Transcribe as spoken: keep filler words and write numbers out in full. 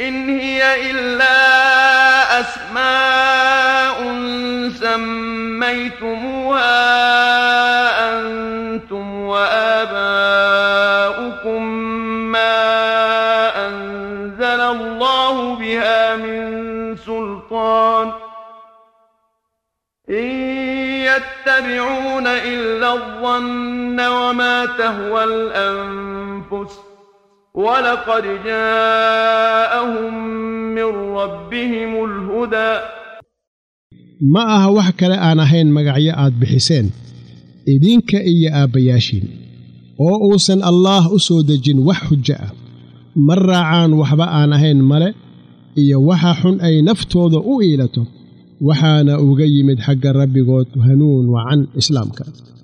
إن هي إلا أسماء سميتموها أنتم وآباؤكم ما أنزل الله بها من سلطان إن يتبعون إلا الظن وما تهوى الأنفس ولقد جاءهم من ربهم الهدى ما أها وحكا لآنهين مقعيات بحسين إذنك إيا آبياشين وأوسن الله أسود جن وحجاء مرة عان وحبا آنهين ملئ إيا وحاحن أي نفتوض أوئلته وحانا أغيمد حق الرب قوت هنون وعن إسلامك